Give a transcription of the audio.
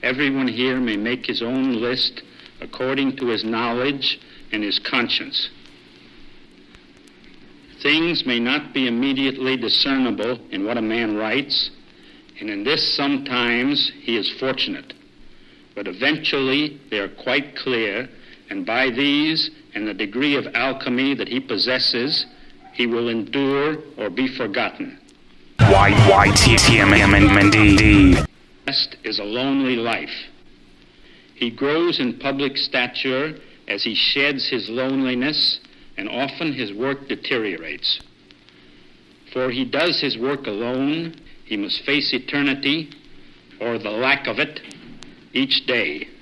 everyone here may make his own list according to his knowledge and his conscience. Things may not be immediately discernible in what a man writes, and in this sometimes he is fortunate. But eventually they are quite clear, and by these and the degree of alchemy that he possesses, he will endure or be forgotten. YYTTMMND. Best is a lonely life. He grows in public stature as he sheds his loneliness, and often his work deteriorates. For he does his work alone, he must face eternity, or the lack of it, each day.